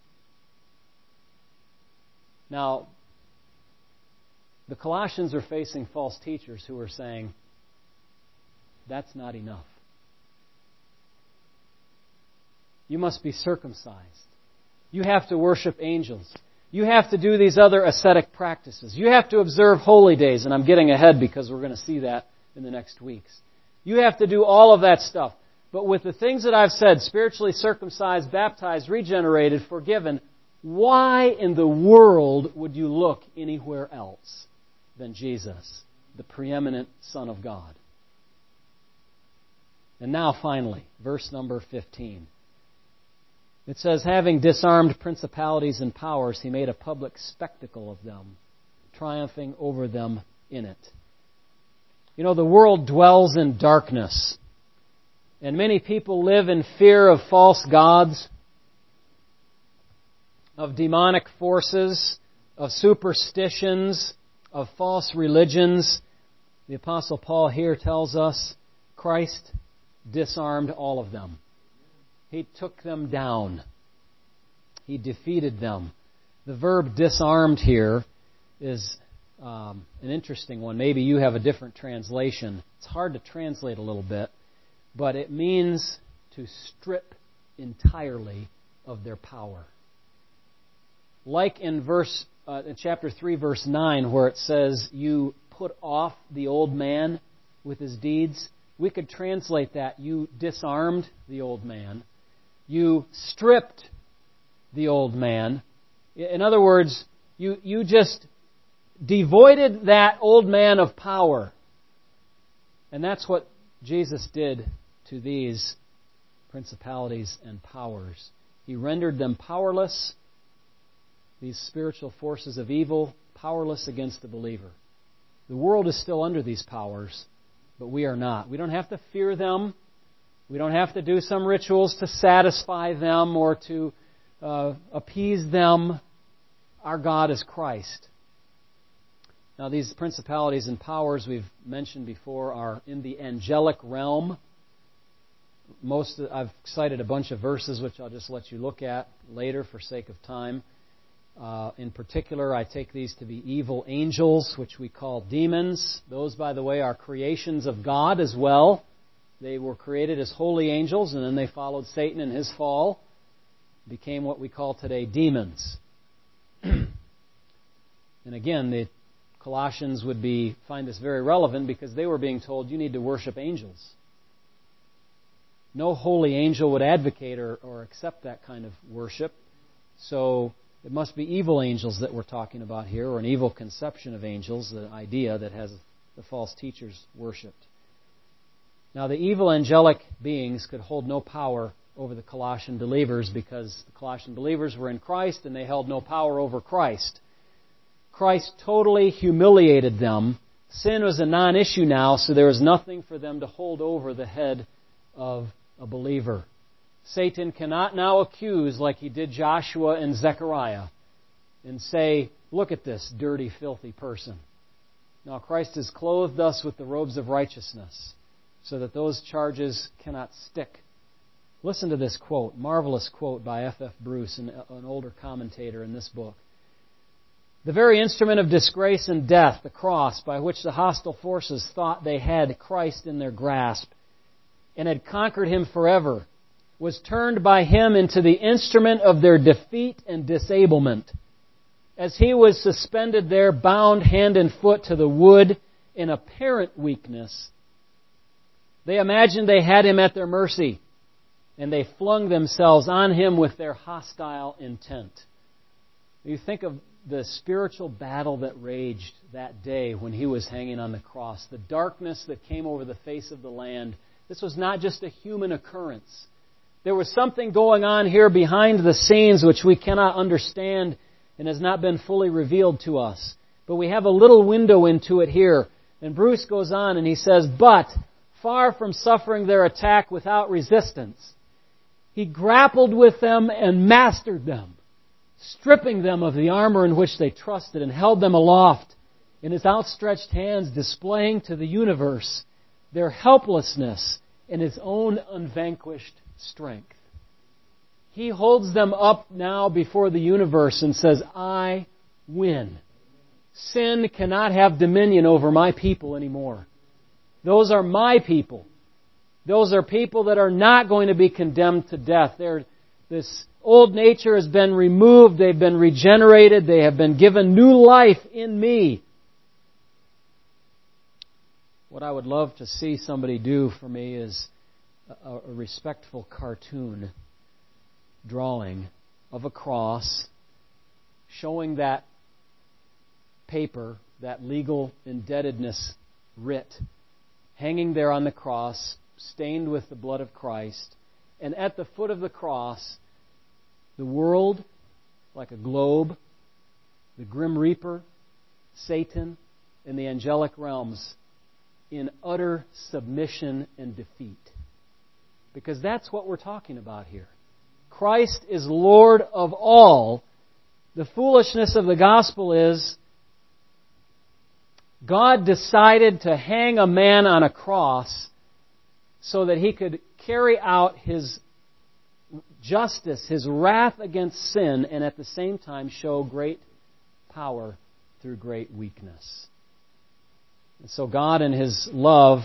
Now, the Colossians are facing false teachers who are saying, that's not enough. You must be circumcised. You have to worship angels. You have to do these other ascetic practices. You have to observe holy days, and I'm getting ahead because we're going to see that in the next weeks. You have to do all of that stuff. But with the things that I've said, spiritually circumcised, baptized, regenerated, forgiven, why in the world would you look anywhere else than Jesus, the preeminent Son of God? And now finally, verse number 15. It says, having disarmed principalities and powers, He made a public spectacle of them, triumphing over them in it. You know, the world dwells in darkness, and many people live in fear of false gods, of demonic forces, of superstitions, of false religions. The Apostle Paul here tells us Christ disarmed all of them. He took them down. He defeated them. The verb disarmed here is an interesting one. Maybe you have a different translation. It's hard to translate a little bit, but it means to strip entirely of their power. Like in chapter 3, verse 9, where it says, you put off the old man with his deeds, we could translate that, you disarmed the old man. You stripped the old man. In other words, you just devoided that old man of power. And that's what Jesus did to these principalities and powers. He rendered them powerless, these spiritual forces of evil, powerless against the believer. The world is still under these powers, but we are not. We don't have to fear them. We don't have to do some rituals to satisfy them or to appease them. Our God is Christ. Now, these principalities and powers we've mentioned before are in the angelic realm. I've cited a bunch of verses which I'll just let you look at later for sake of time. In particular, I take these to be evil angels, which we call demons. Those, by the way, are creations of God as well. They were created as holy angels, and then they followed Satan in his fall, became what we call today demons. And again, the Colossians would find this very relevant because they were being told, you need to worship angels. No holy angel would advocate or accept that kind of worship. So it must be evil angels that we're talking about here, or an evil conception of angels, the idea that has the false teachers worshipped. Now, the evil angelic beings could hold no power over the Colossian believers because the Colossian believers were in Christ and they held no power over Christ. Christ totally humiliated them. Sin was a non-issue now, so there was nothing for them to hold over the head of a believer. Satan cannot now accuse, like he did Joshua and Zechariah, and say, look at this dirty, filthy person. Now, Christ has clothed us with the robes of righteousness, so that those charges cannot stick. Listen to this quote, marvelous quote by F.F. Bruce, an older commentator in this book. The very instrument of disgrace and death, the cross, by which the hostile forces thought they had Christ in their grasp and had conquered Him forever, was turned by Him into the instrument of their defeat and disablement. As He was suspended there, bound hand and foot to the wood, in apparent weakness, they imagined they had Him at their mercy, and they flung themselves on Him with their hostile intent. You think of the spiritual battle that raged that day when He was hanging on the cross, the darkness that came over the face of the land. This was not just a human occurrence. There was something going on here behind the scenes which we cannot understand and has not been fully revealed to us. But we have a little window into it here. And Bruce goes on and he says, "But, far from suffering their attack without resistance, He grappled with them and mastered them, stripping them of the armor in which they trusted and held them aloft in His outstretched hands, displaying to the universe their helplessness in His own unvanquished strength." He holds them up now before the universe and says, "I win. Sin cannot have dominion over my people anymore. Those are my people. Those are people that are not going to be condemned to death. This old nature has been removed. They've been regenerated. They have been given new life in me." What I would love to see somebody do for me is a respectful cartoon drawing of a cross showing that paper, that legal indebtedness writ, hanging there on the cross, stained with the blood of Christ. And at the foot of the cross, the world, like a globe, the grim reaper, Satan, and the angelic realms in utter submission and defeat. Because that's what we're talking about here. Christ is Lord of all. The foolishness of the gospel is God decided to hang a man on a cross so that He could carry out His justice, His wrath against sin, and at the same time show great power through great weakness. And so God in His love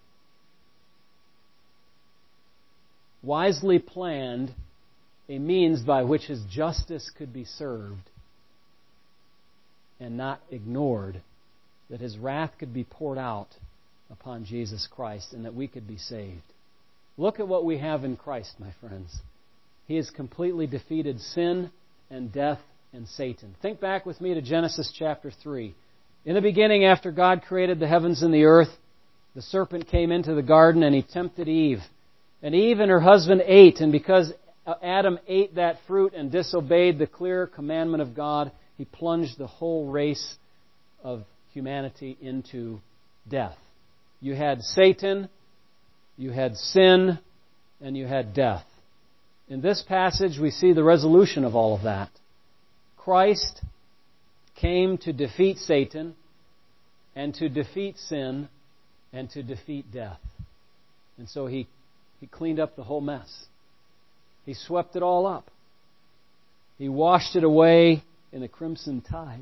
wisely planned a means by which His justice could be served and not ignored, that His wrath could be poured out upon Jesus Christ and that we could be saved. Look at what we have in Christ, my friends. He has completely defeated sin and death and Satan. Think back with me to Genesis chapter 3. In the beginning, after God created the heavens and the earth, the serpent came into the garden and he tempted Eve. And Eve and her husband ate, and because Adam ate that fruit and disobeyed the clear commandment of God, he plunged the whole race of humanity into death. You had Satan, you had sin, and you had death. In this passage, we see the resolution of all of that. Christ came to defeat Satan, and to defeat sin, and to defeat death. And so He cleaned up the whole mess. He swept it all up. He washed it away in a crimson tide.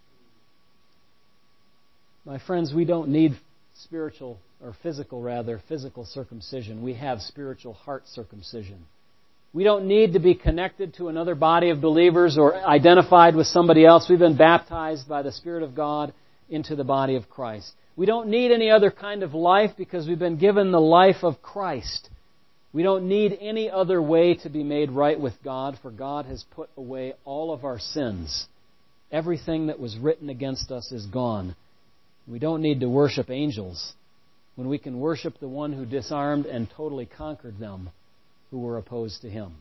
My friends, we don't need physical circumcision. We have spiritual heart circumcision. We don't need to be connected to another body of believers or identified with somebody else. We've been baptized by the Spirit of God into the body of Christ. We don't need any other kind of life because we've been given the life of Christ. We don't need any other way to be made right with God, for God has put away all of our sins. Everything that was written against us is gone. We don't need to worship angels when we can worship the one who disarmed and totally conquered them who were opposed to Him.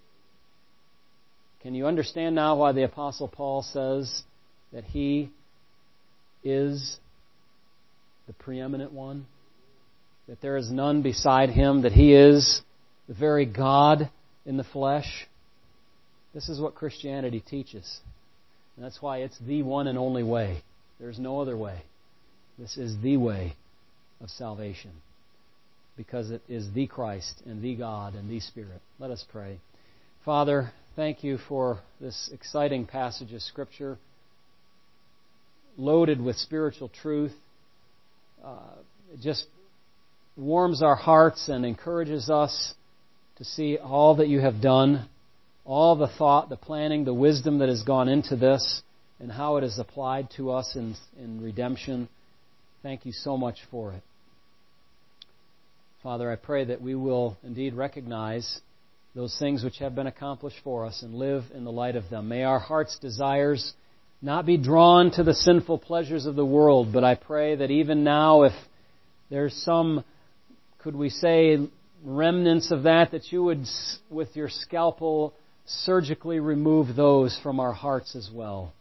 Can you understand now why the Apostle Paul says that He is the preeminent one? That there is none beside Him, that He is the very God in the flesh? This is what Christianity teaches. And that's why it's the one and only way. There's no other way. This is the way of salvation, because it is the Christ and the God and the Spirit. Let us pray. Father, thank You for this exciting passage of Scripture, loaded with spiritual truth. It just warms our hearts and encourages us to see all that You have done, all the thought, the planning, the wisdom that has gone into this, and how it is applied to us in redemption. Thank you so much for it. Father, I pray that we will indeed recognize those things which have been accomplished for us and live in the light of them. May our heart's desires not be drawn to the sinful pleasures of the world, but I pray that even now, if there's some, could we say, remnants of that you would, with your scalpel, surgically remove those from our hearts as well.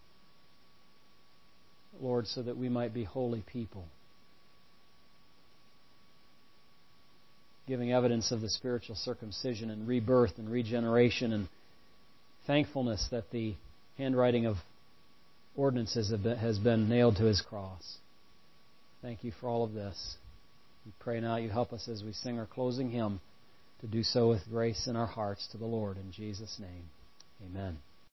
Lord, so that we might be holy people, giving evidence of the spiritual circumcision and rebirth and regeneration and thankfulness that the handwriting of ordinances has been nailed to His cross. Thank you for all of this. We pray now you help us as we sing our closing hymn to do so with grace in our hearts to the Lord. In Jesus' name, amen.